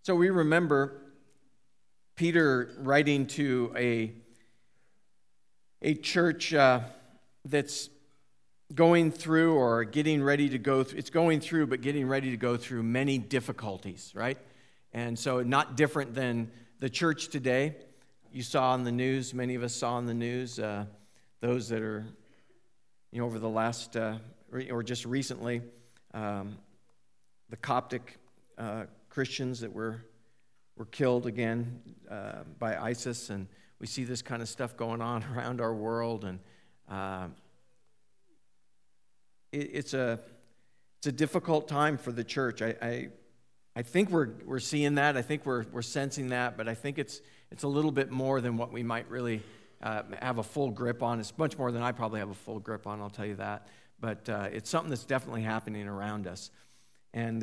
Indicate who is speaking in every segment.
Speaker 1: So we remember Peter writing to a church that's going through or getting ready to go through, it's going through but getting ready to go through many difficulties, right? And so not different than the church today. You saw on the news, many of us saw on the news, those that are, over the last, or just recently, the Coptic Christians that were killed again by ISIS, and we see this kind of stuff going on around our world, and it's a difficult time for the church. I think we're seeing that. I think we're sensing that, but I think it's a little bit more than what we might really have a full grip on. It's much more than I probably have a full grip on, I'll tell you that. But it's something that's definitely happening around us. And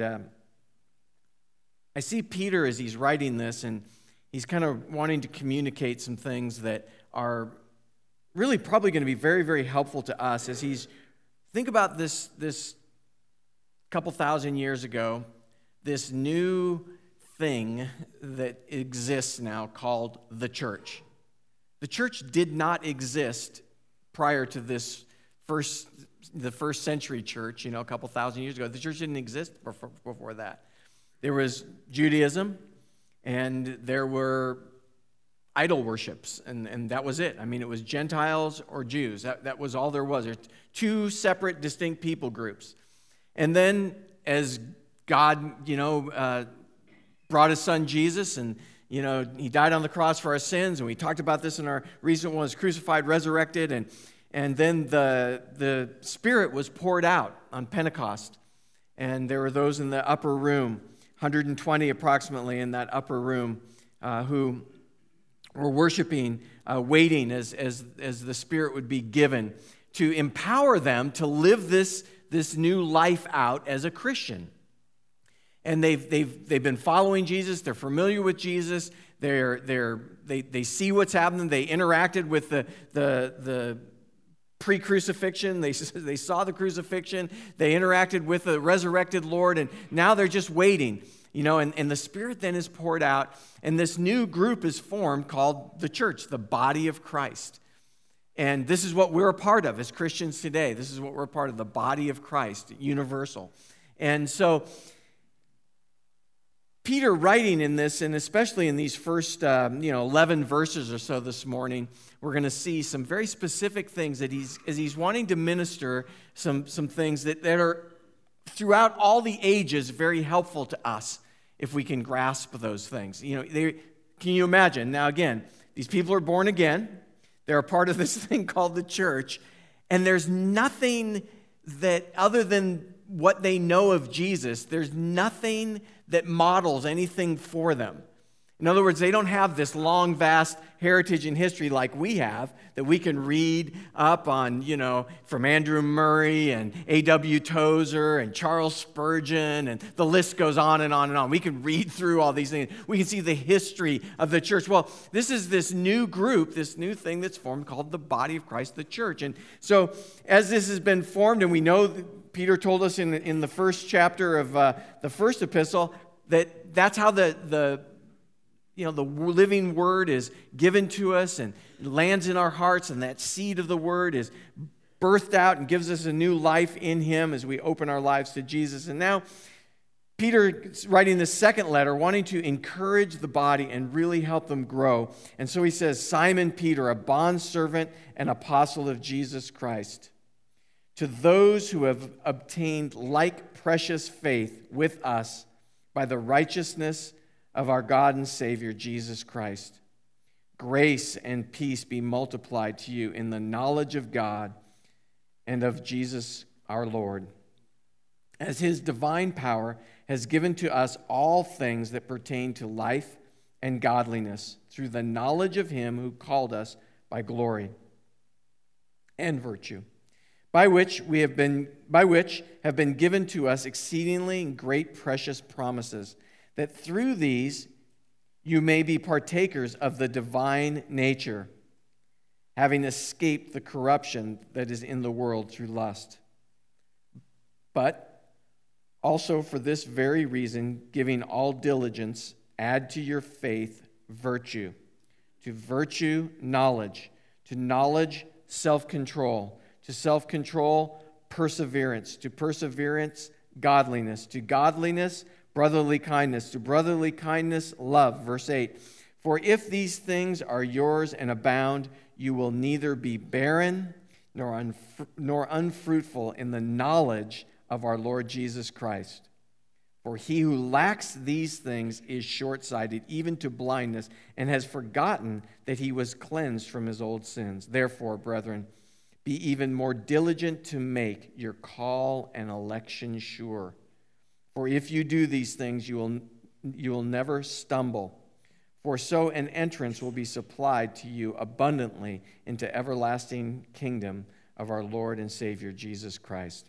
Speaker 1: I see Peter as he's writing this, and he's kind of wanting to communicate some things that are really probably going to be very, very helpful to us as he's, think about this couple thousand years ago, this new thing that exists now called the church. The church did not exist prior to the first century church, a couple thousand years ago. The church didn't exist before that. There was Judaism, and there were idol worships, and that was it. I mean, it was Gentiles or Jews. That was all there was. There's two separate, distinct people groups. And then as God, brought his son Jesus, and he died on the cross for our sins, and we talked about this in our recent one, was crucified, resurrected, and then the Spirit was poured out on Pentecost, and there were those in the upper room, 120 approximately in that upper room, who were worshiping, waiting as the Spirit would be given to empower them to live this new life out as a Christian. And they've been following Jesus. They're familiar with Jesus. They see what's happening. They interacted with the pre-crucifixion. They saw the crucifixion. They interacted with the resurrected Lord, and now they're just waiting. And the Spirit then is poured out, and this new group is formed called the church, the body of Christ. And this is what we're a part of as Christians today. This is what we're a part of, the body of Christ, universal. And so Peter writing in this, and especially in these first 11 verses or so this morning, we're going to see some very specific things that he's wanting to minister some things that are throughout all the ages very helpful to us if we can grasp those things. Can you imagine? Now again, these people are born again. They're a part of this thing called the church, and there's nothing that, other than what they know of Jesus, there's nothing that models anything for them. In other words, they don't have this long, vast heritage and history like we have that we can read up on, from Andrew Murray and A.W. Tozer and Charles Spurgeon, and the list goes on and on and on. We can read through all these things. We can see the history of the church. Well, this is this new group, this new thing that's formed called the body of Christ, the church. And so as this has been formed, and we know Peter told us in the first chapter of the first epistle that's how the living word is given to us and lands in our hearts, and that seed of the word is birthed out and gives us a new life in him as we open our lives to Jesus. And now Peter is writing this second letter, wanting to encourage the body and really help them grow. And so he says, Simon Peter, a bondservant and apostle of Jesus Christ, to those who have obtained like precious faith with us by the righteousness of our God and Savior, Jesus Christ. Grace and peace be multiplied to you in the knowledge of God and of Jesus our Lord, as his divine power has given to us all things that pertain to life and godliness through the knowledge of him who called us by glory and virtue, by which have been given to us exceedingly great precious promises, that through these you may be partakers of the divine nature, having escaped the corruption that is in the world through lust. But also for this very reason, giving all diligence, add to your faith virtue, to virtue knowledge, to knowledge self-control, to self-control perseverance, to perseverance godliness, to godliness brotherly kindness, to brotherly kindness love. Verse 8, for if these things are yours and abound, you will neither be barren nor unfruitful in the knowledge of our Lord Jesus Christ. For he who lacks these things is short-sighted, even to blindness, and has forgotten that he was cleansed from his old sins. Therefore, brethren, be even more diligent to make your call and election sure. For if you do these things, you will never stumble. For so an entrance will be supplied to you abundantly into everlasting kingdom of our Lord and Savior Jesus Christ.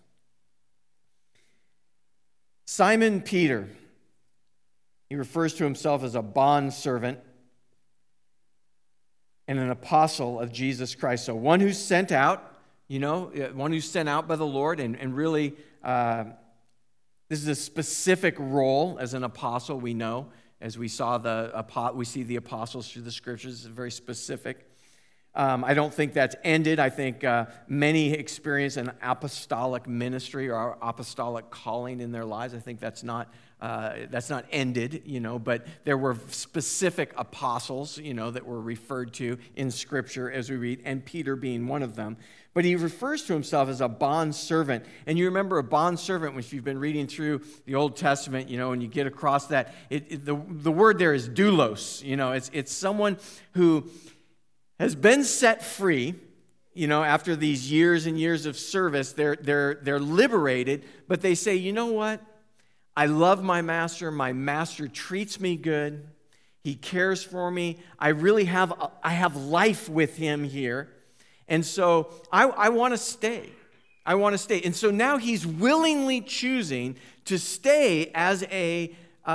Speaker 1: Simon Peter, he refers to himself as a bondservant and an apostle of Jesus Christ. So one who's sent out, one who's sent out by the Lord, and really this is a specific role as an apostle, we know. As we see the apostles through the scriptures, it's very specific. I don't think that's ended. I think many experience an apostolic ministry or apostolic calling in their lives. I think that's not ended, but there were specific apostles, that were referred to in Scripture as we read, and Peter being one of them. But he refers to himself as a bondservant. And you remember a bondservant, if you've been reading through the Old Testament, and you get across that, the word there is doulos. It's someone who has been set free, after these years and years of service. They're liberated, but they say, you know what? I love my master. My master treats me good. He cares for me. I have life with him here. And so I want to stay. I want to stay. And so now he's willingly choosing to stay as a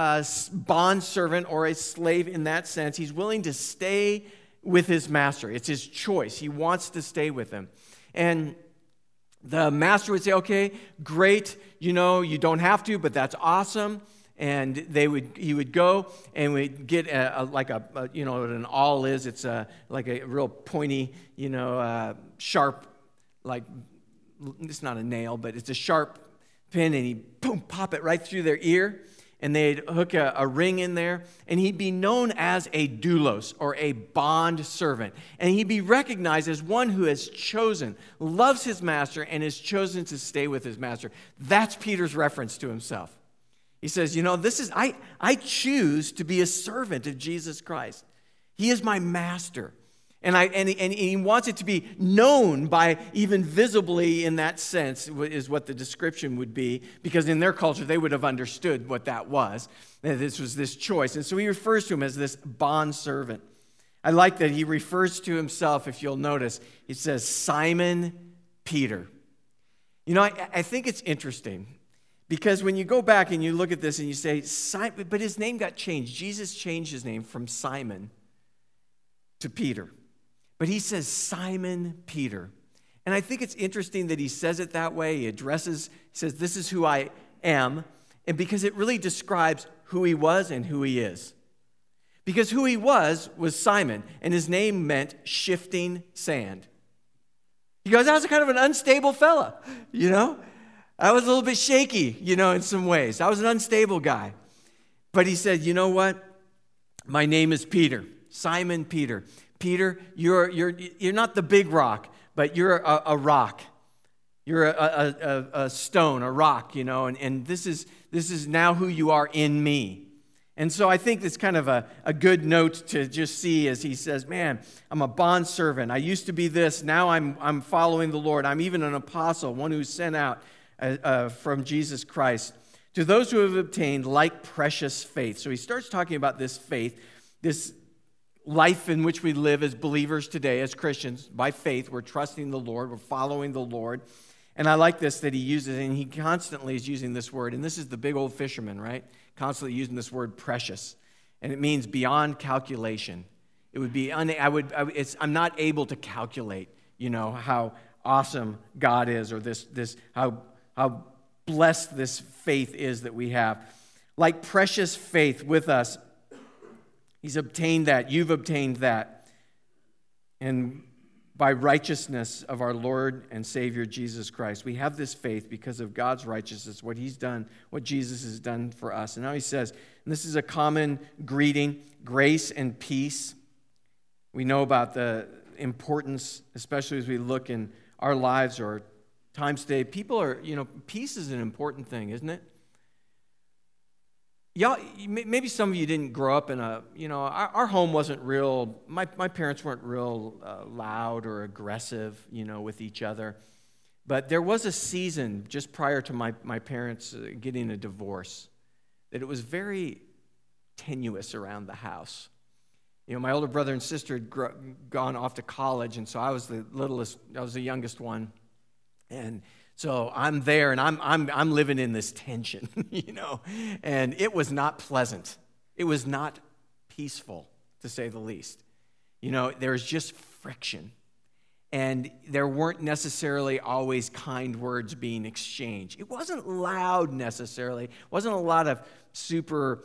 Speaker 1: bondservant or a slave in that sense. He's willing to stay with his master. It's his choice. He wants to stay with him. And the master would say, okay, great, you don't have to, but that's awesome. And he would go and we'd get what an awl is. It's like a real pointy, sharp, like, it's not a nail, but it's a sharp pin, and he'd pop it right through their ear. And they'd hook a ring in there, and he'd be known as a doulos, or a bond servant. And he'd be recognized as one who has chosen, loves his master, and has chosen to stay with his master. That's Peter's reference to himself. He says, I choose to be a servant of Jesus Christ. He is my master. And he wants it to be known by even visibly in that sense is what the description would be, because in their culture they would have understood what that was. That this was this choice. And so he refers to him as this bondservant. I like that he refers to himself, if you'll notice, he says, Simon Peter. I think it's interesting, because when you go back and you look at this and you say, Simon, but his name got changed. Jesus changed his name from Simon to Peter. But he says, Simon Peter. And I think it's interesting that he says it that way. He says, this is who I am. And because it really describes who he was and who he is. Because who he was Simon, and his name meant shifting sand. He goes, I was kind of an unstable fella, I was a little bit shaky, in some ways. I was an unstable guy. But he said, you know what? My name is Peter, Simon Peter. Peter, you're not the big rock, but you're a rock. You're a stone, a rock, and this is now who you are in me. And so I think it's kind of a good note to just see as he says, man, I'm a bondservant. I used to be this. Now I'm following the Lord. I'm even an apostle, one who's sent out from Jesus Christ. To those who have obtained like precious faith. So he starts talking about this faith, this life in which we live as believers today, as Christians. By faith, we're trusting the Lord, we're following the Lord. And I like this that he uses, and he constantly is using this word, and this is the big old fisherman, right? Constantly using this word precious. And it means beyond calculation. It would be, I'm not able to calculate, how awesome God is, or this how blessed this faith is that we have. Like precious faith with us He's obtained that. You've obtained that. And by righteousness of our Lord and Savior Jesus Christ. We have this faith because of God's righteousness, what he's done, what Jesus has done for us. And now he says, and this is a common greeting, grace and peace. We know about the importance, especially as we look in our lives or times today. People are, peace is an important thing, isn't it? Y'all, maybe some of you didn't grow up in our home wasn't real, my parents weren't real loud or aggressive, with each other. But there was a season just prior to my parents getting a divorce that it was very tenuous around the house. My older brother and sister had gone off to college, and so I was the youngest one. And so I'm there, and I'm living in this tension, and it was not pleasant. It was not peaceful, to say the least. There was just friction, and there weren't necessarily always kind words being exchanged. It wasn't loud necessarily. It wasn't a lot of super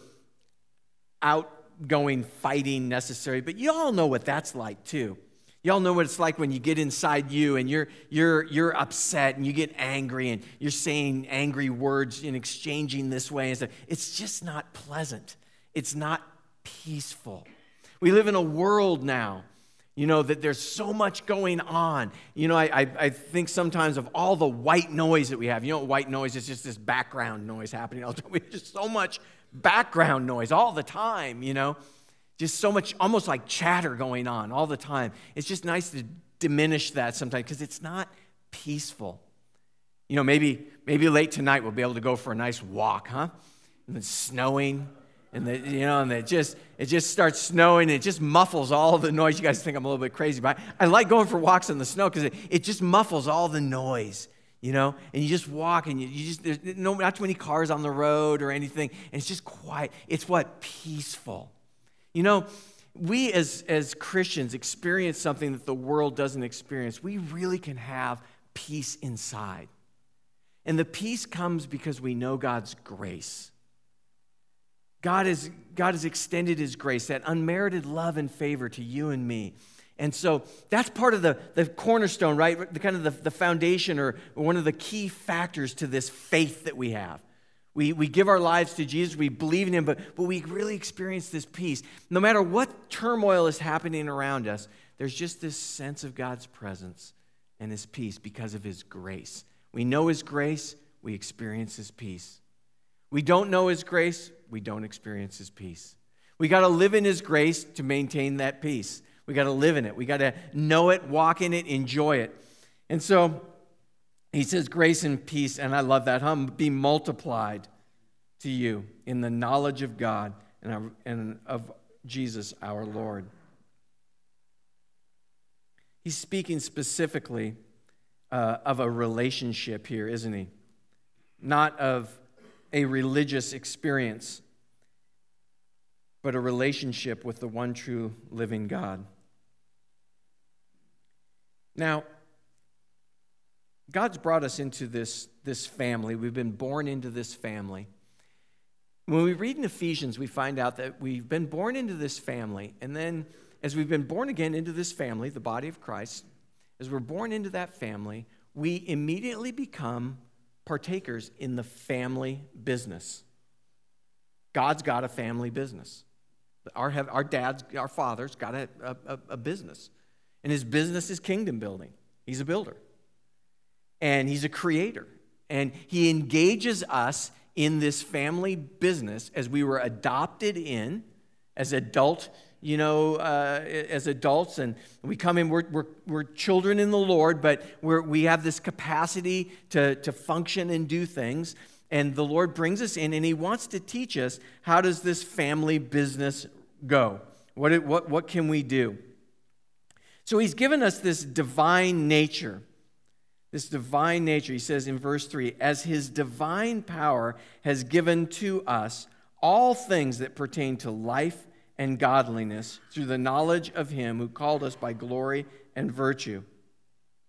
Speaker 1: outgoing fighting necessary, but you all know what that's like too. Y'all know what it's like when you get inside you and you're upset and you get angry and you're saying angry words and exchanging this way and stuff. It's just not pleasant. It's not peaceful. We live in a world now, that there's so much going on. I think sometimes of all the white noise that we have. White noise is just this background noise happening all the time. There's just so much background noise all the time, Just so much, almost like chatter going on all the time. It's just nice to diminish that sometimes because it's not peaceful. Maybe late tonight we'll be able to go for a nice walk, huh? And it's snowing, and it just starts snowing, and it just muffles all the noise. You guys think I'm a little bit crazy, but I like going for walks in the snow because it just muffles all the noise. And you just walk, and there's not too many cars on the road or anything, and it's just quiet. It's peaceful. We as Christians experience something that the world doesn't experience. We really can have peace inside. And the peace comes because we know God's grace. God has extended his grace, that unmerited love and favor to you and me. And so that's part of the cornerstone, right? The kind of the foundation or one of the key factors to this faith that we have. We give our lives to Jesus, we believe in him, but we really experience this peace. No matter what turmoil is happening around us, there's just this sense of God's presence and his peace because of his grace. We know his grace, we experience his peace. We don't know his grace, we don't experience his peace. We got to live in his grace to maintain that peace. We got to live in it. We got to know it, walk in it, enjoy it. And so he says grace and peace, and I love that, be multiplied to you in the knowledge of God and of Jesus our Lord. He's speaking specifically of a relationship here, isn't he? Not of a religious experience, but a relationship with the one true living God. Now, God's brought us into this family. We've been born into this family. When we read in Ephesians, we find out that we've been born into this family, and then as we've been born again into this family, the body of Christ, as we're born into that family, we immediately become partakers in the family business. God's got a family business. Our dad's, our father's got a business, and his business is kingdom building. He's a builder. And he's a creator. And he engages us in this family business as we were adopted in as adults, as adults. And we come in, we're children in the Lord, but we have this capacity to function and do things. And the Lord brings us in, and he wants to teach us, how does this family business go? What can we do? So he's given us this divine nature. This divine nature, he says in verse 3, as his divine power has given to us all things that pertain to life and godliness through the knowledge of him who called us by glory and virtue.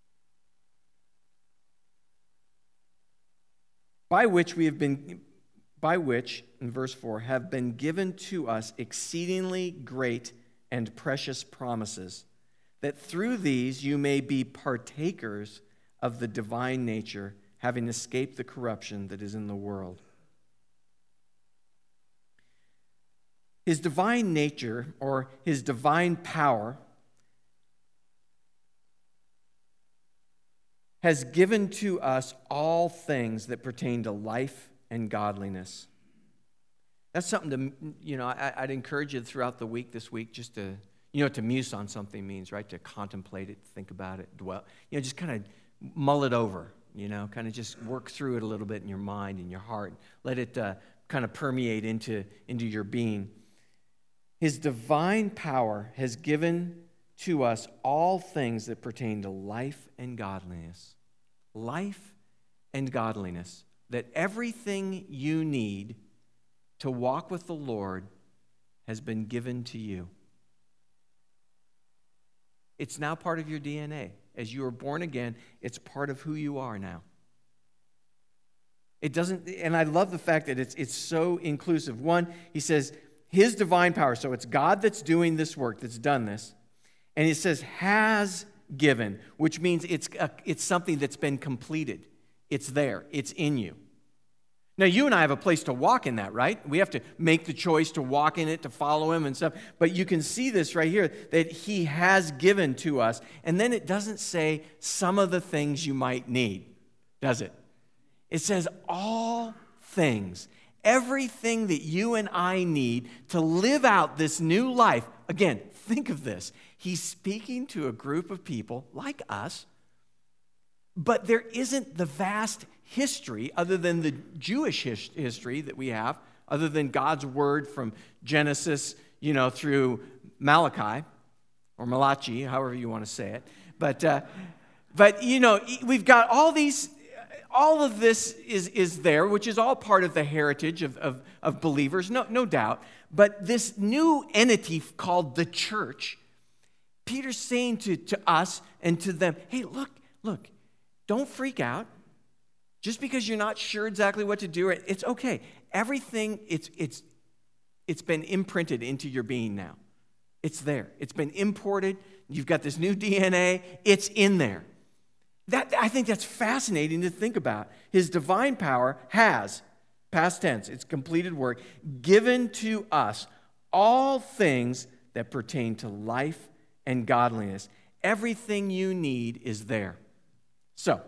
Speaker 1: By which we have been by which, in verse 4, have been given to us exceedingly great and precious promises, that through these you may be partakers of the divine nature, having escaped the corruption that is in the world. His divine nature, or his divine power, has given to us all things that pertain to life and godliness. That's something to, I'd encourage you throughout the week, this week, just to, to muse on something means, right? To contemplate it, think about it, dwell, just kind of mull it over, kind of just work through it a little bit in your mind and your heart. Let it kind of permeate into your being. His divine power has given to us all things that pertain to life and godliness. Life and godliness. That everything you need to walk with the Lord has been given to you. It's now part of your DNA. As you are born again, it's part of who you are now. It doesn't, and I love the fact that it's so inclusive. One, he says, his divine power, so it's God that's doing this work, that's done this. And he says, has given, which means it's something that's been completed. It's there. It's in you. Now, you and I have a place to walk in that, right? We have to make the choice to walk in it, to follow him and stuff. But you can see this right here, that he has given to us. And then it doesn't say some of the things you might need, does it? It says all things. Everything that you and I need to live out this new life. Again, think of this. He's speaking to a group of people like us, but there isn't the vast history other than the Jewish history that we have, other than God's word from Genesis, through Malachi, or Malachi, however you want to say it. But we've got all of this is there, which is all part of the heritage of believers, no doubt. But this new entity called the church, Peter's saying to us and to them, hey, look, don't freak out. Just because you're not sure exactly what to do, it's okay. Everything, it's been imprinted into your being now. It's there. It's been imported. You've got this new DNA. It's in there. I think that's fascinating to think about. His divine power has, past tense, it's completed work, given to us all things that pertain to life and godliness. Everything you need is there. So,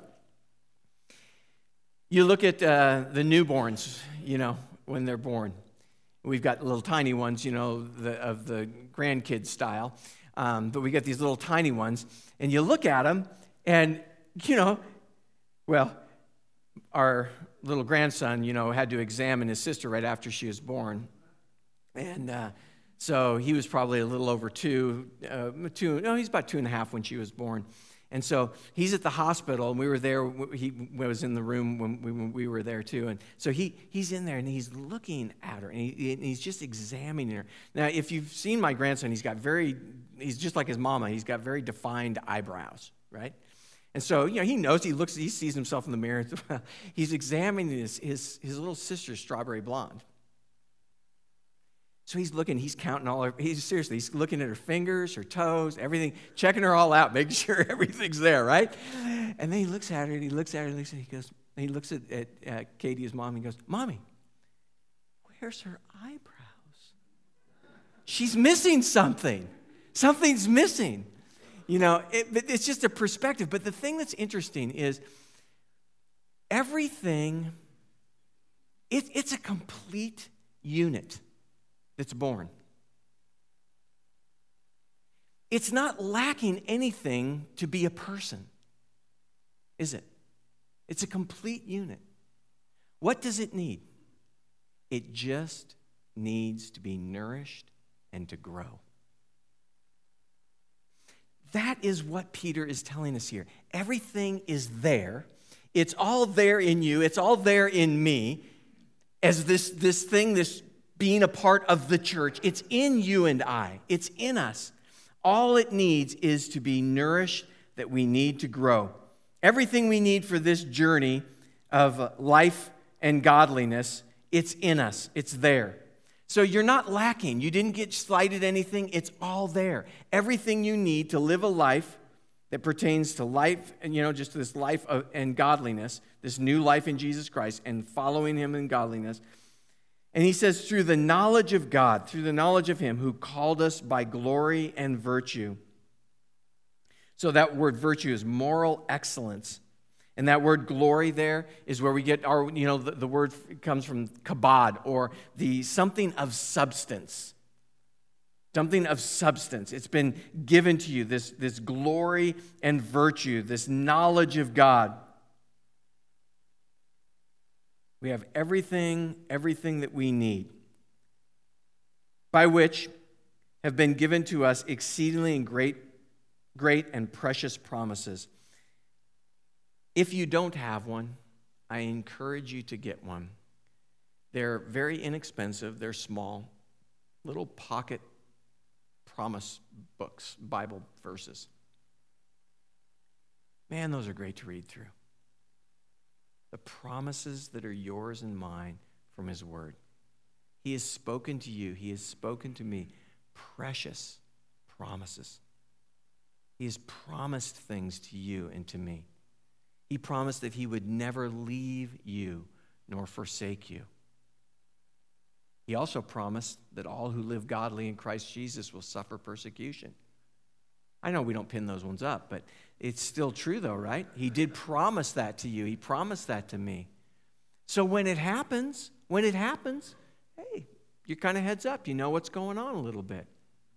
Speaker 1: you look at the newborns, when they're born. We've got little tiny ones, of the grandkid style. But we got these little tiny ones. And you look at them, and, our little grandson, had to examine his sister right after she was born. And so he was probably a little over he's about 2.5 when she was born. And so he's at the hospital, and we were there. He was in the room when we were there too. And so he's in there, and he's looking at her, and he's just examining her. Now, if you've seen my grandson, he's just like his mama. He's got very defined eyebrows, right? And so, he knows, he sees himself in the mirror. He's examining his little sister's strawberry blonde. So he's looking, he's counting he's looking at her fingers, her toes, everything, checking her all out, making sure everything's there, right? And then he looks at her, and he looks at Katie, his mom, and he goes, Mommy, where's her eyebrows? She's missing something. Something's missing. It's just a perspective. But the thing that's interesting is everything, it's a complete unit that's born. It's not lacking anything to be a person, is it? It's a complete unit. What does it need? It just needs to be nourished and to grow. That is what Peter is telling us here. Everything is there. It's all there in you. It's all there in me as this being a part of the church. It's in you and I. It's in us. All it needs is to be nourished, that we need to grow. Everything we need for this journey of life and godliness It's in us. It's there. So you're not lacking. You didn't get slighted anything. It's all there. Everything you need to live a life that pertains to life, and just this life and godliness, this new life in Jesus Christ and following him in godliness. And he says, through the knowledge of God, through the knowledge of him who called us by glory and virtue. So that word virtue is moral excellence. And that word glory there is where we get our, the word comes from kabod, or the something of substance. Something of substance. It's been given to you, this glory and virtue, this knowledge of God. We have everything that we need, by which have been given to us exceedingly and great and precious promises. If you don't have one, I encourage you to get one. They're very inexpensive. They're small, little pocket promise books, Bible verses. Man, those are great to read through. The promises that are yours and mine from his word. He has spoken to you. He has spoken to me. Precious promises. He has promised things to you and to me. He promised that he would never leave you nor forsake you. He also promised that all who live godly in Christ Jesus will suffer persecution. I know we don't pin those ones up, but it's still true though, right? He did promise that to you. He promised that to me. So when it happens, hey, you're kind of heads up. You know what's going on a little bit.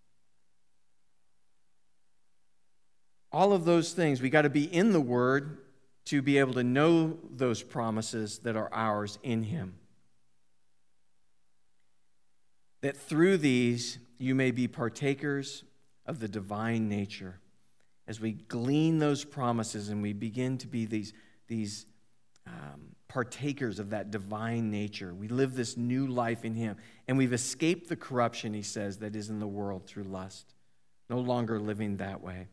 Speaker 1: All of those things, we got to be in the Word to be able to know those promises that are ours in him. That through these you may be partakers of the divine nature. As we glean those promises and we begin to be these partakers of that divine nature, we live this new life in him. And we've escaped the corruption, he says, that is in the world through lust. No longer living that way.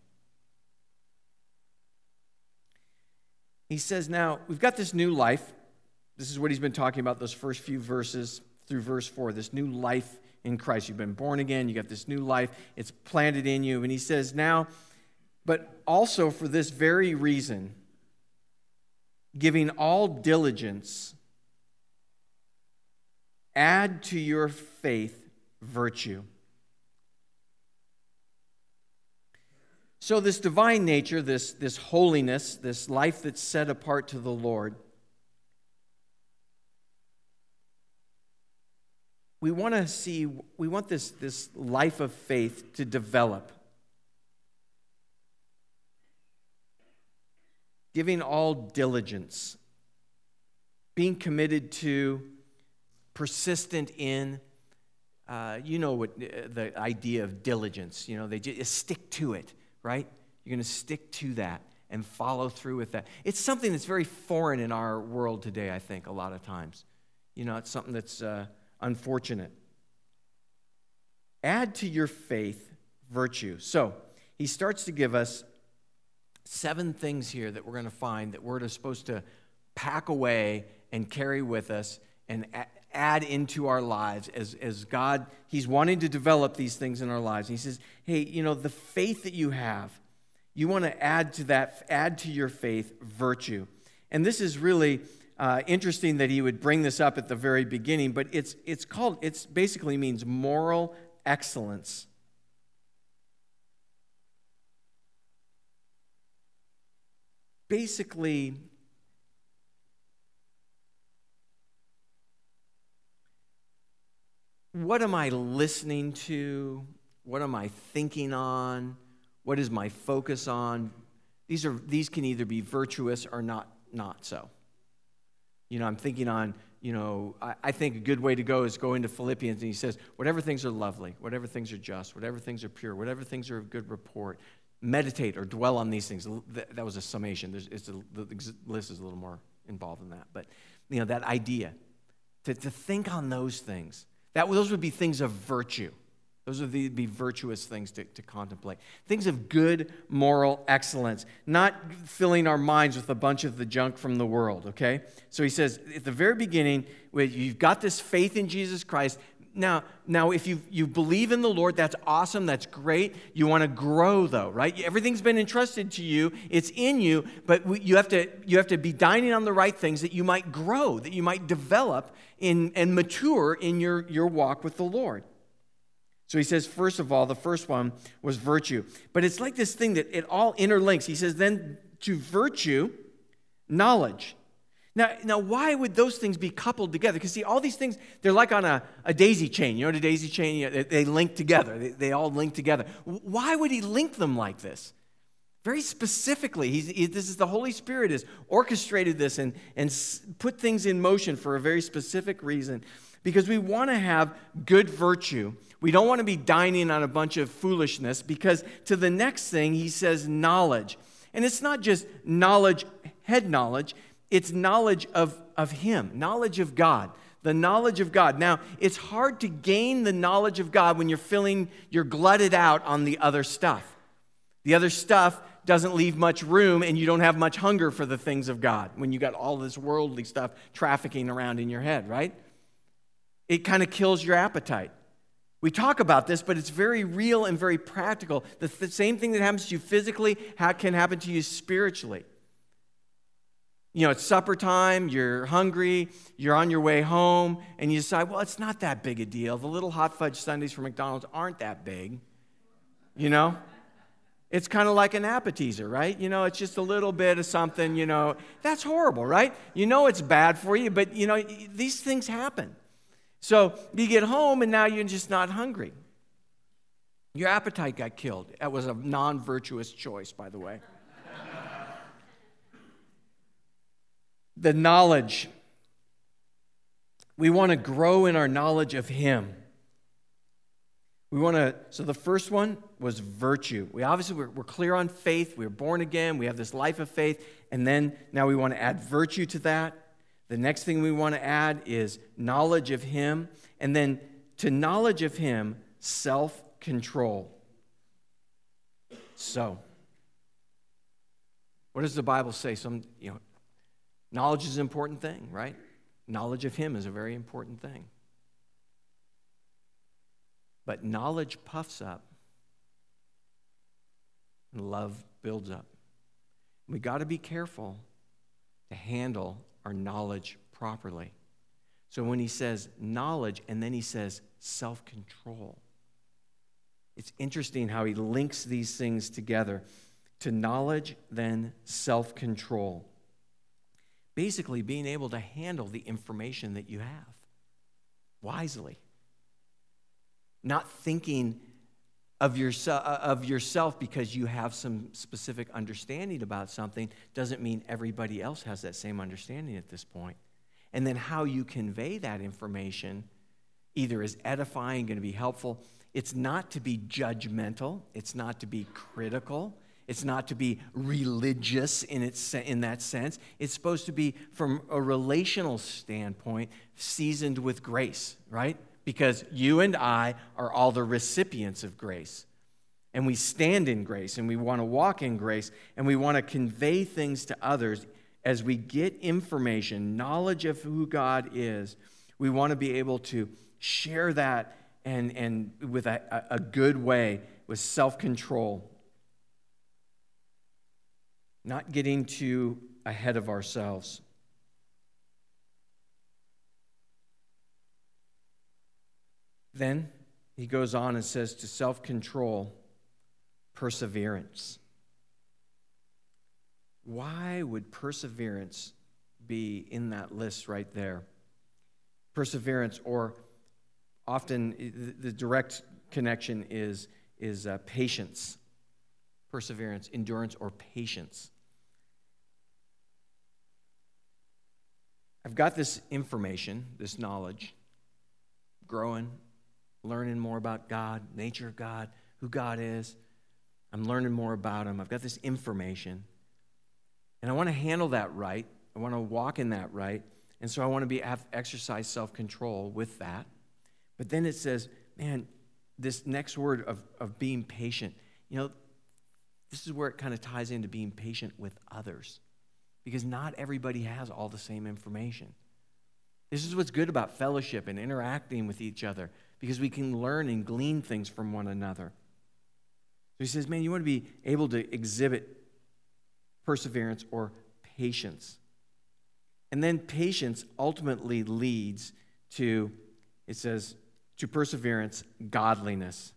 Speaker 1: He says now, we've got this new life. This is what he's been talking about, those first few verses through verse 4, this new life in Christ. You've been born again. You got this new life. It's planted in you. And he says now, but also for this very reason, giving all diligence, add to your faith virtue. So this divine nature, this holiness, this life that's set apart to the Lord, we want this life of faith to develop. Giving all diligence. Being committed to, persistent in, what the idea of diligence, they just stick to it, right? You're going to stick to that and follow through with that. It's something that's very foreign in our world today, I think, a lot of times. It's something that's unfortunate. Add to your faith virtue. So he starts to give us 7 things here that we're going to find that we're supposed to pack away and carry with us and add into our lives as God, he's wanting to develop these things in our lives. And he says, hey, the faith that you have, you want to add to your faith virtue. And this is really interesting that he would bring this up at the very beginning, but it's basically means moral excellence. Basically, what am I listening to? What am I thinking on? What is my focus on? These can either be virtuous or not so. I'm thinking on, I think a good way to go is go into Philippians, and he says, whatever things are lovely, whatever things are just, whatever things are pure, whatever things are of good report, meditate or dwell on these things. That was a summation. The list is a little more involved than that. But, that idea, to think on those things, those would be things of virtue. Those would be virtuous things to contemplate. Things of good moral excellence, not filling our minds with a bunch of the junk from the world, okay? So he says, at the very beginning, you've got this faith in Jesus Christ. Now, if you believe in the Lord, that's awesome, that's great. You want to grow, though, right? Everything's been entrusted to you. It's in you, but you have to be dining on the right things that you might grow, that you might develop and mature in your walk with the Lord. So he says, first of all, the first one was virtue. But it's like this thing that it all interlinks. He says, then to virtue, knowledge. Now, why would those things be coupled together? Because see, all these things, they're like on a daisy chain. You know what a daisy chain, they link together. They all link together. Why would he link them like this? Very specifically, this is the Holy Spirit has orchestrated this and put things in motion for a very specific reason. Because we want to have good virtue. We don't want to be dining on a bunch of foolishness, because to the next thing, he says knowledge. And it's not just knowledge, head knowledge. It's knowledge of him, knowledge of God, the knowledge of God. Now, it's hard to gain the knowledge of God when you're glutted out on the other stuff. The other stuff doesn't leave much room, and you don't have much hunger for the things of God when you got all this worldly stuff trafficking around in your head, right? It kind of kills your appetite. We talk about this, but it's very real and very practical. The same thing that happens to you physically can happen to you spiritually. You know, it's supper time, you're hungry, you're on your way home, and you decide, well, it's not that big a deal. The little hot fudge sundaes from McDonald's aren't that big, you know? It's kind of like an appetizer, right? You know, it's just a little bit of something, you know. That's horrible, right? You know it's bad for you, but, you know, these things happen. So you get home, and now you're just not hungry. Your appetite got killed. That was a non-virtuous choice, by the way. The knowledge. We want to grow in our knowledge of him. So the first one was virtue. We're clear on faith. We're born again. We have this life of faith. And then now we want to add virtue to that. The next thing we want to add is knowledge of him. And then to knowledge of him, self-control. So, what does the Bible say? Knowledge is an important thing, right? Knowledge of him is a very important thing. But knowledge puffs up, and love builds up. We got to be careful to handle our knowledge properly. So when he says knowledge and then he says self-control, it's interesting how he links these things together. To knowledge, then self-control. Basically, being able to handle the information that you have wisely. Not thinking of yourself because you have some specific understanding about something doesn't mean everybody else has that same understanding at this point. And then how you convey that information either is edifying, going to be helpful. It's not to be judgmental. It's not to be critical. It's not to be religious in that sense. It's supposed to be, from a relational standpoint, seasoned with grace, right? Because you and I are all the recipients of grace. And we stand in grace, and we want to walk in grace, and we want to convey things to others as we get information, knowledge of who God is. We want to be able to share that and with a good way, with self-control. Not getting too ahead of ourselves. Then he goes on and says, to self-control, perseverance. Why would perseverance be in that list right there? Perseverance, or often the direct connection is patience. Perseverance, endurance, or patience. I've got this information, this knowledge, growing, learning more about God, nature of God, who God is. I'm learning more about him. I've got this information. And I want to handle that right. I want to walk in that right. And so I want to exercise self-control with that. But then it says, man, this next word of being patient, this is where it kind of ties into being patient with others, because not everybody has all the same information. This is what's good about fellowship and interacting with each other, because we can learn and glean things from one another. So he says, man, you want to be able to exhibit perseverance or patience. And then patience ultimately leads to, it says, to perseverance, godliness.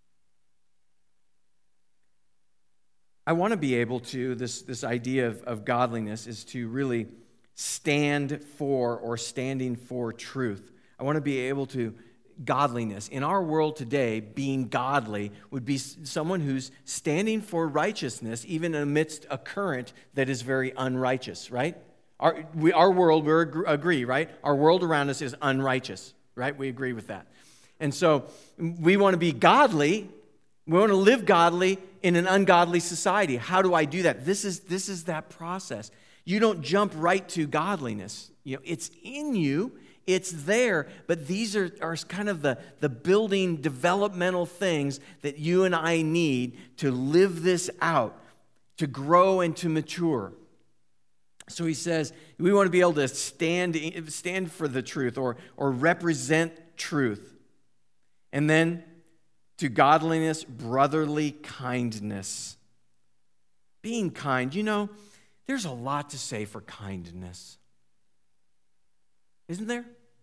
Speaker 1: I want to be able to, this idea of godliness is to really stand for or standing for truth. I want to be able to, godliness. In our world today, being godly would be someone who's standing for righteousness, even amidst a current that is very unrighteous, right? Our world, we agree, right? Our world around us is unrighteous, right? We agree with that. And so we want to be godly. We want to live godly in an ungodly society. How do I do that? This is that process. You don't jump right to godliness. It's in you. It's there. But these are kind of the building developmental things that you and I need to live this out, to grow and to mature. So he says we want to be able to stand for the truth or represent truth. And then to godliness, brotherly kindness. Being kind, there's a lot to say for kindness. Isn't there?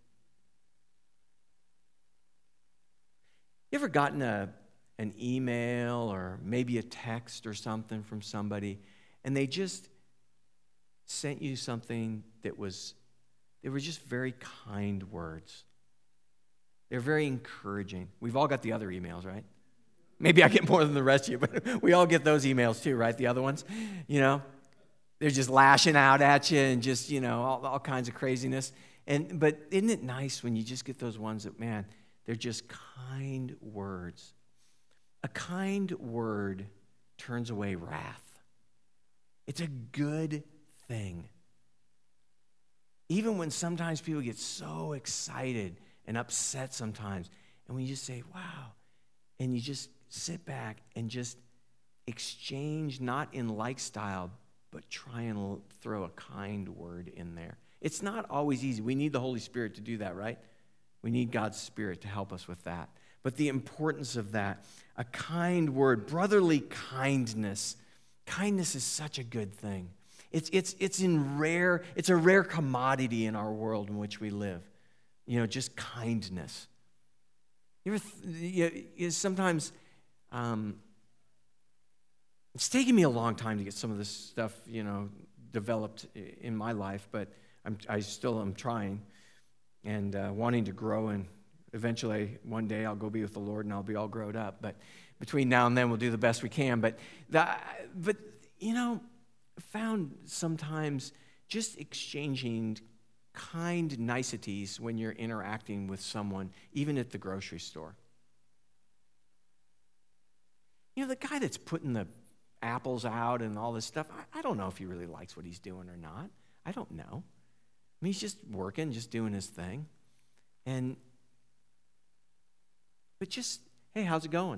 Speaker 1: You ever gotten an email or maybe a text or something from somebody, and they just sent you something they were just very kind words? They're very encouraging. We've all got the other emails, right? Maybe I get more than the rest of you, but we all get those emails too, right? The other ones, they're just lashing out at you and just, all kinds of craziness. But isn't it nice when you just get those ones that, man, they're just kind words. A kind word turns away wrath. It's a good thing. Even when sometimes people get so excited and upset sometimes, and when you just say, wow, and you just sit back and just exchange, not in like style, but try and throw a kind word in there. It's not always easy. We need the Holy Spirit to do that, right? We need God's Spirit to help us with that. But the importance of that, a kind word, brotherly kindness. Kindness is such a good thing. It's a rare commodity in our world in which we live. Just kindness. Sometimes it's taken me a long time to get some of this stuff, developed in my life, but I still am trying and wanting to grow, and eventually one day I'll go be with the Lord and I'll be all grown up. But between now and then we'll do the best we can. But found sometimes just exchanging kind niceties when you're interacting with someone, even at the grocery store. The guy that's putting the apples out and all this stuff, I don't know if he really likes what he's doing or not. I don't know. He's just working, just doing his thing. But just, hey, how's it going?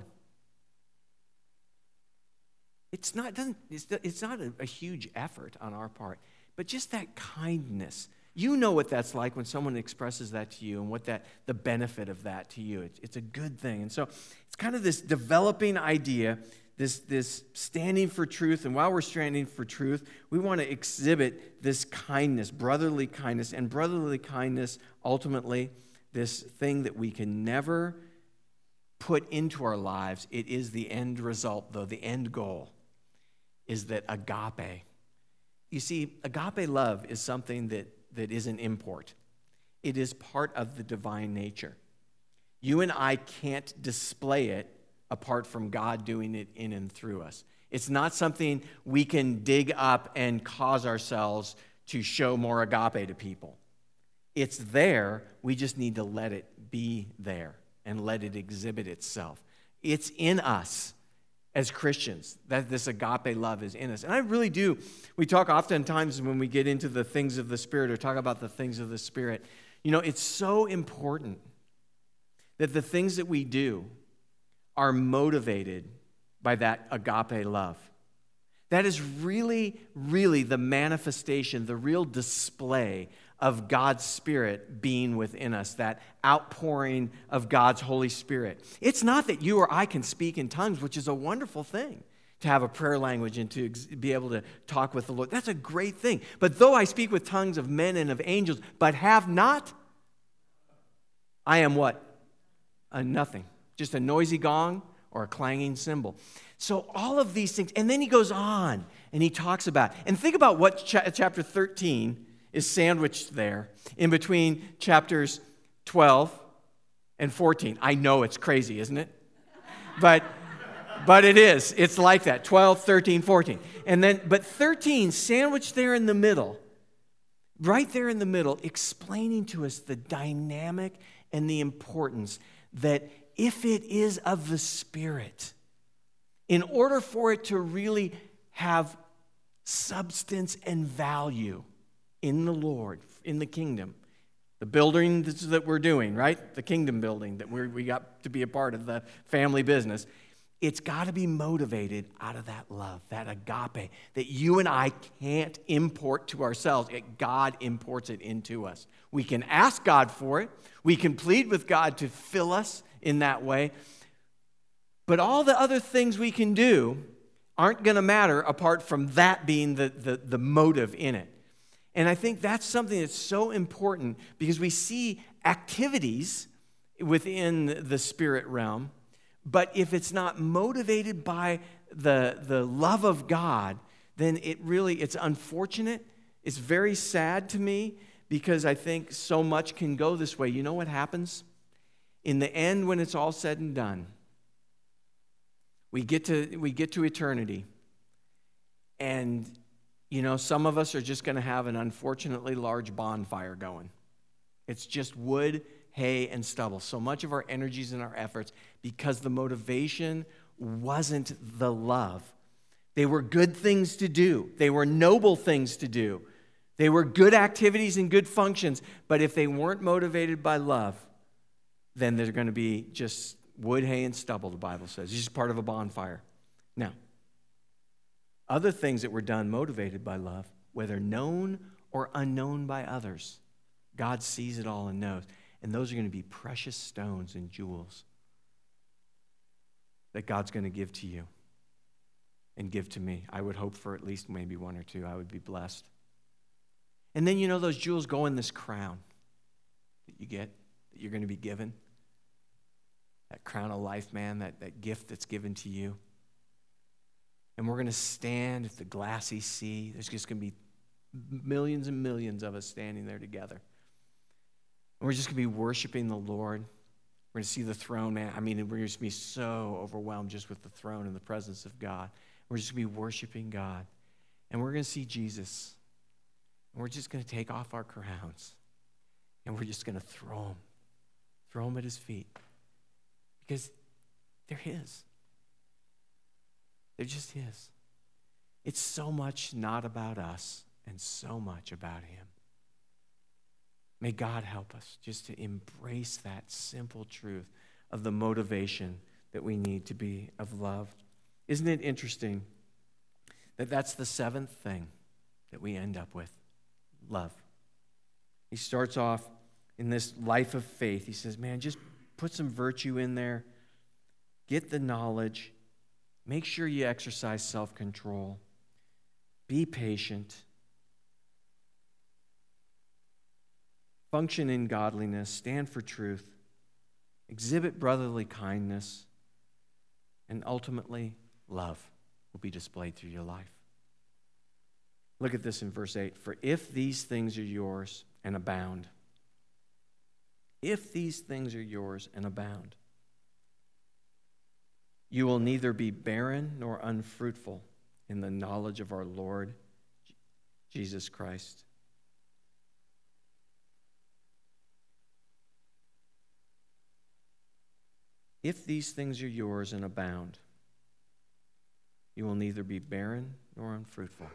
Speaker 1: It's not a huge effort on our part, but just that kindness. You know what that's like when someone expresses that to you and what the benefit of that to you. It's a good thing. And so it's kind of this developing idea, this standing for truth. And while we're standing for truth, we want to exhibit this kindness, brotherly kindness. And brotherly kindness, ultimately, this thing that we can never put into our lives. It is the end result, though. The end goal is that agape. You see, agape love is something that is an import. It is part of the divine nature. You and I can't display it apart from God doing it in and through us. It's not something we can dig up and cause ourselves to show more agape to people. It's there. We just need to let it be there and let it exhibit itself. It's in us as Christians, that this agape love is in us. And I really do. We talk oftentimes when we get into the things of the Spirit or talk about the things of the Spirit. It's so important that the things that we do are motivated by that agape love. That is really, really the manifestation, the real display of God's Spirit being within us, that outpouring of God's Holy Spirit. It's not that you or I can speak in tongues, which is a wonderful thing, to have a prayer language and to be able to talk with the Lord. That's a great thing. But though I speak with tongues of men and of angels, but have not, I am what? A nothing. Just a noisy gong or a clanging cymbal. So all of these things, and then he goes on and he talks about, and think about what chapter 13 is sandwiched there in between chapters 12 and 14. I know it's crazy, isn't it? But it is. It's like that, 12, 13, 14. But 13 sandwiched there in the middle, right there in the middle, explaining to us the dynamic and the importance that if it is of the Spirit, in order for it to really have substance and value in the Lord, in the kingdom, the building that we're doing, right? The kingdom building that we got to be a part of, the family business, it's got to be motivated out of that love, that agape, that you and I can't import to ourselves. God imports it into us. We can ask God for it. We can plead with God to fill us in that way. But all the other things we can do aren't going to matter apart from that being the motive in it. And I think that's something that's so important because we see activities within the spirit realm, but if it's not motivated by the love of God, then it's unfortunate. It's very sad to me because I think so much can go this way. You know what happens? In the end, when it's all said and done, we get to eternity, and some of us are just going to have an unfortunately large bonfire going. It's just wood, hay, and stubble. So much of our energies and our efforts, because the motivation wasn't the love. They were good things to do. They were noble things to do. They were good activities and good functions. But if they weren't motivated by love, then they're going to be just wood, hay, and stubble, the Bible says. It's just part of a bonfire. Now, other things that were done motivated by love, whether known or unknown by others, God sees it all and knows. And those are going to be precious stones and jewels that God's going to give to you and give to me. I would hope for at least maybe one or two. I would be blessed. And then, those jewels go in this crown that you get, that you're going to be given. That crown of life, man, that gift that's given to you. And we're going to stand at the glassy sea. There's just going to be millions and millions of us standing there together. And we're just going to be worshiping the Lord. We're going to see the throne, man. I mean, we're just going to be so overwhelmed just with the throne and the presence of God. We're just going to be worshiping God. And we're going to see Jesus. And we're just going to take off our crowns. And we're just going to throw them at his feet. Because they're his. They're just his. It's so much not about us and so much about him. May God help us just to embrace that simple truth of the motivation that we need to be of love. Isn't it interesting that that's the seventh thing that we end up with? Love. He starts off in this life of faith. He says, man, just put some virtue in there. Get the knowledge. Make sure you exercise self-control. Be patient. Function in godliness. Stand for truth. Exhibit brotherly kindness. And ultimately, love will be displayed through your life. Look at this in verse 8. For if these things are yours and abound, if these things are yours and abound, you will neither be barren nor unfruitful in the knowledge of our Lord Jesus Christ. If these things are yours and abound, you will neither be barren nor unfruitful.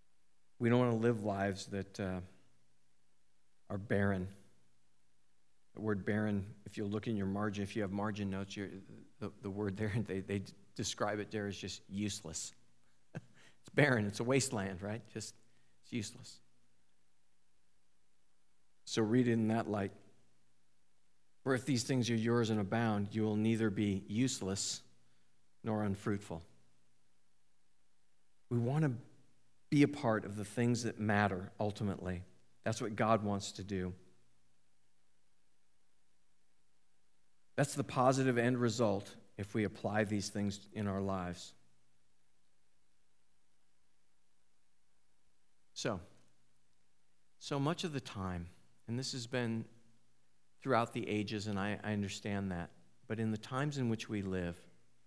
Speaker 1: We don't want to live lives that are barren. The word barren, if you look in your margin, if you have margin notes, the word there, they describe it there as just useless. It's barren. It's a wasteland, right? It's useless. So read it in that light. For if these things are yours and abound, you will neither be useless nor unfruitful. We want to be a part of the things that matter ultimately. That's what God wants to do. That's the positive end result if we apply these things in our lives. So much of the time, and this has been throughout the ages, and I understand that, but in the times in which we live,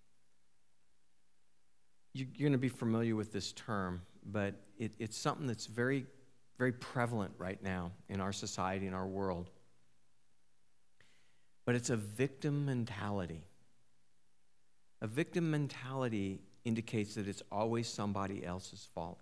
Speaker 1: you're going to be familiar with this term, but it's something that's very, very prevalent right now in our society, in our world. But it's a victim mentality. A victim mentality indicates that it's always somebody else's fault.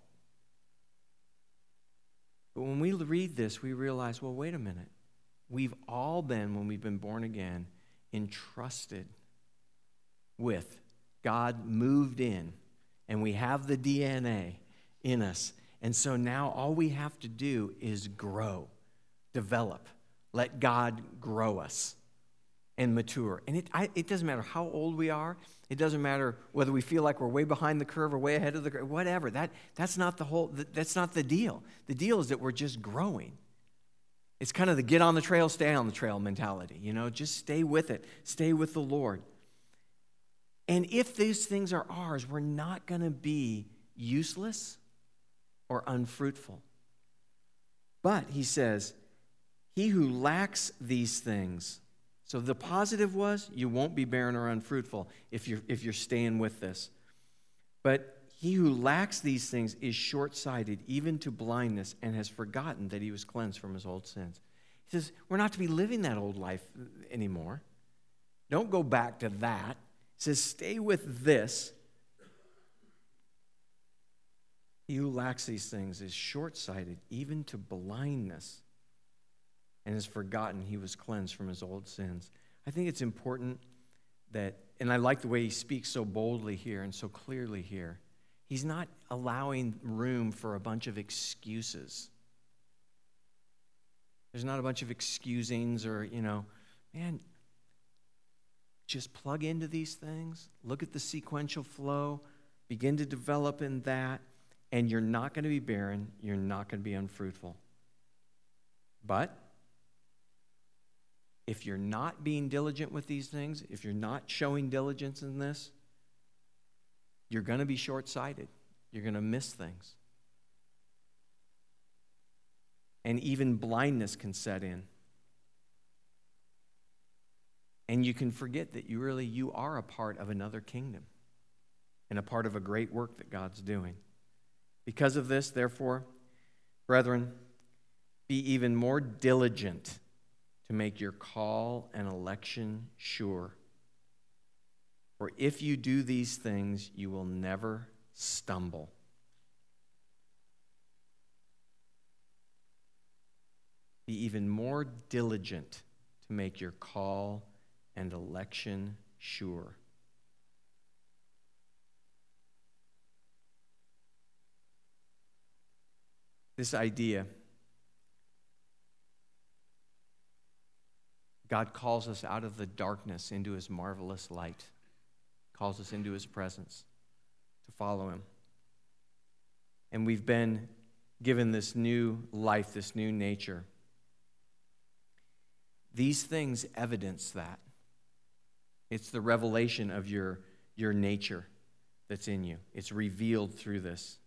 Speaker 1: But when we read this, we realize, well, wait a minute. We've all been, when we've been born again, entrusted with. God moved in, and we have the DNA in us. And so now all we have to do is grow, develop, let God grow us and mature. And it doesn't matter how old we are. It doesn't matter whether we feel like we're way behind the curve or way ahead of the curve, whatever. That's not the deal. The deal is that we're just growing. It's kind of the get on the trail, stay on the trail mentality. Just stay with it. Stay with the Lord. And if these things are ours, we're not going to be useless or unfruitful. But he says, he who lacks these things. So the positive was, you won't be barren or unfruitful if you're staying with this. But he who lacks these things is short-sighted, even to blindness, and has forgotten that he was cleansed from his old sins. He says, we're not to be living that old life anymore. Don't go back to that. He says, stay with this. He who lacks these things is short-sighted, even to blindness, and has forgotten he was cleansed from his old sins. I think it's important that, and I like the way he speaks so boldly here and so clearly here. He's not allowing room for a bunch of excuses. There's not a bunch of excusings or, man, just plug into these things. Look at the sequential flow. Begin to develop in that. And you're not going to be barren. You're not going to be unfruitful. But if you're not being diligent with these things, if you're not showing diligence in this, you're going to be short-sighted. You're going to miss things. And even blindness can set in. And you can forget that you are a part of another kingdom and a part of a great work that God's doing. Because of this, therefore, brethren, be even more diligent to make your call and election sure. For if you do these things, you will never stumble. Be even more diligent to make your call and election sure. This idea, God calls us out of the darkness into his marvelous light, calls us into his presence to follow him. And we've been given this new life, this new nature. These things evidence that. It's the revelation of your nature that's in you. It's revealed through this.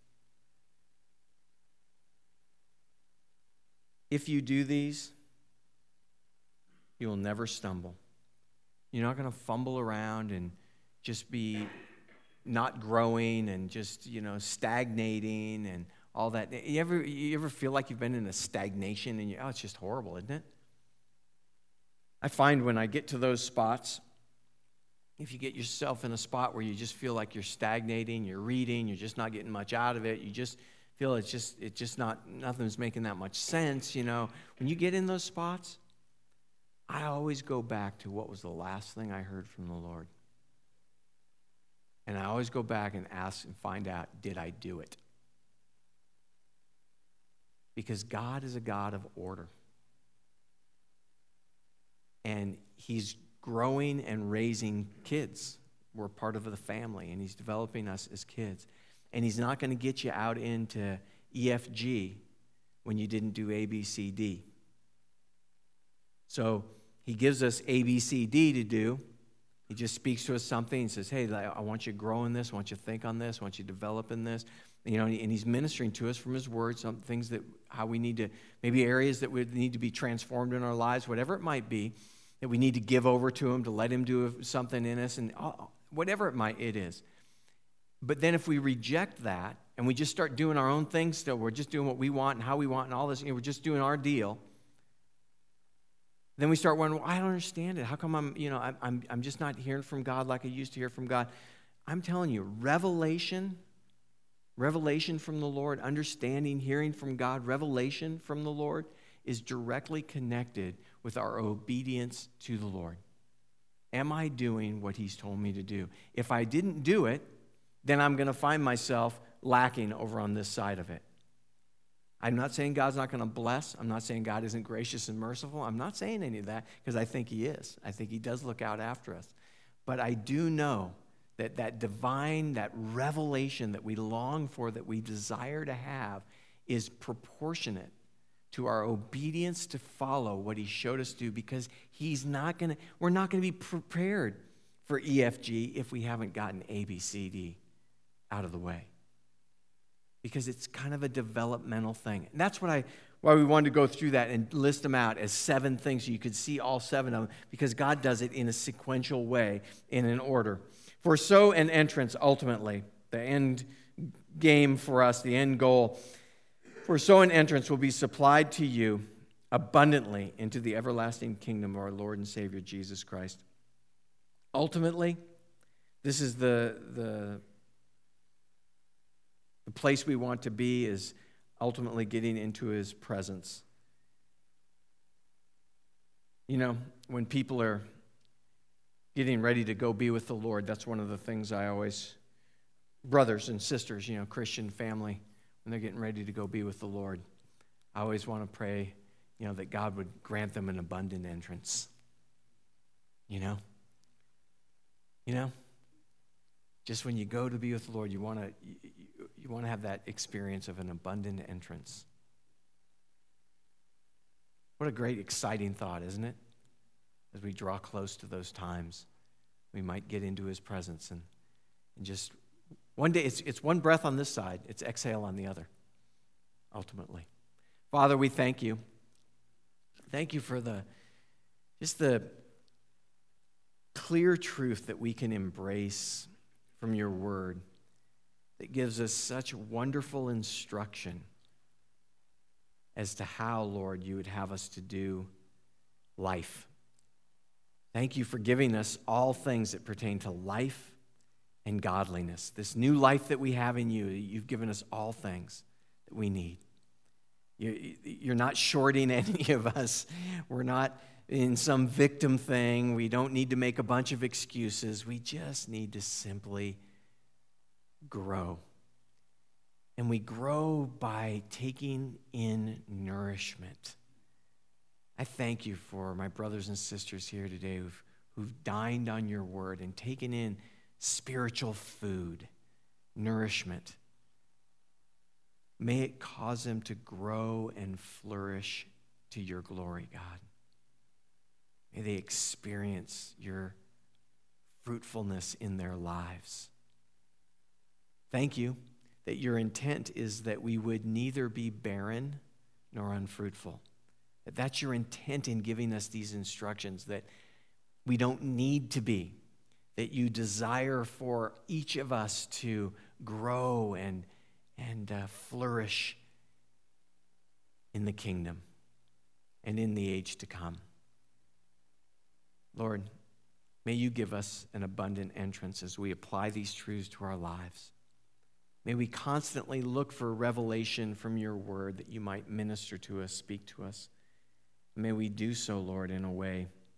Speaker 1: If you do these, you will never stumble. You're not going to fumble around and just be not growing and just, stagnating and all that. You ever feel like you've been in a stagnation and it's just horrible, isn't it? I find when I get to those spots, if you get yourself in a spot where you just feel like you're stagnating, you're reading, you're just not getting much out of it, you just feel nothing's making that much sense, when you get in those spots, I always go back to what was the last thing I heard from the Lord. And I always go back and ask and find out, did I do it? Because God is a God of order. And he's growing and raising kids. We're part of the family, and he's developing us as kids. And he's not going to get you out into EFG when you didn't do ABCD. So he gives us ABCD to do. He just speaks to us something and says, hey, I want you to grow in this. I want you to think on this. I want you to develop in this. You know, and he's ministering to us from his word, some things that how we need to, maybe areas that would need to be transformed in our lives, whatever it might be, that we need to give over to him, to let him do something in us, and whatever it is. But then if we reject that and we just start doing our own thing still, we're just doing what we want and how we want and all this, we're just doing our deal, then we start wondering, well, I don't understand it. How come I'm just not hearing from God like I used to hear from God? I'm telling you, revelation from the Lord, understanding, hearing from God, revelation from the Lord is directly connected with our obedience to the Lord. Am I doing what he's told me to do? If I didn't do it, then I'm going to find myself lacking over on this side of it. I'm not saying God's not going to bless. I'm not saying God isn't gracious and merciful. I'm not saying any of that because I think he is. I think he does look out after us. But I do know that divine, that revelation that we long for, that we desire to have, is proportionate to our obedience to follow what he showed us to do, because we're not going to be prepared for EFG if we haven't gotten ABCD out of the way. Because it's kind of a developmental thing. And that's why we wanted to go through that and list them out as 7 things so you could see all 7 of them, because God does it in a sequential way, in an order. For so an entrance, ultimately, the end game for us, the end goal, for so an entrance will be supplied to you abundantly into the everlasting kingdom of our Lord and Savior Jesus Christ. Ultimately, this is the place we want to be, is ultimately getting into his presence. You know, when people are getting ready to go be with the Lord, that's one of the things I always, brothers and sisters, Christian family, when they're getting ready to go be with the Lord, I always want to pray, that God would grant them an abundant entrance. You know? Just when you go to be with the Lord, you want to have that experience of an abundant entrance. What a great, exciting thought, isn't it? As we draw close to those times, we might get into his presence and just one day, it's one breath on this side, it's exhale on the other, ultimately. Father, we thank you. Thank you for the clear truth that we can embrace from your word that gives us such wonderful instruction as to how, Lord, you would have us to do life. Thank you for giving us all things that pertain to life and godliness. This new life that we have in you, you've given us all things that we need. You're not shorting any of us. We're not in some victim thing. We don't need to make a bunch of excuses. We just need to simply grow. And we grow by taking in nourishment. I thank you for my brothers and sisters here today who've dined on your word and taken in spiritual food, nourishment. May it cause them to grow and flourish to your glory, God. May they experience your fruitfulness in their lives. Thank you that your intent is that we would neither be barren nor unfruitful. That's your intent in giving us these instructions, that we don't need to be, that you desire for each of us to grow and flourish in the kingdom and in the age to come. Lord, may you give us an abundant entrance as we apply these truths to our lives. May we constantly look for revelation from your word that you might minister to us, speak to us. May we do so, Lord, in a way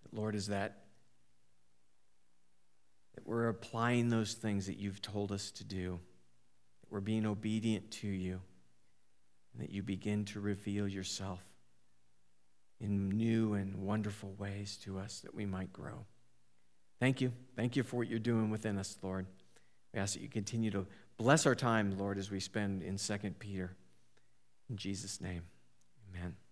Speaker 1: Lord, is that we're applying those things that you've told us to do, that we're being obedient to you, and that you begin to reveal yourself in new and wonderful ways to us that we might grow. Thank you. Thank you for what you're doing within us, Lord. We ask that you continue to bless our time, Lord, as we spend in 2 Peter. In Jesus' name, amen.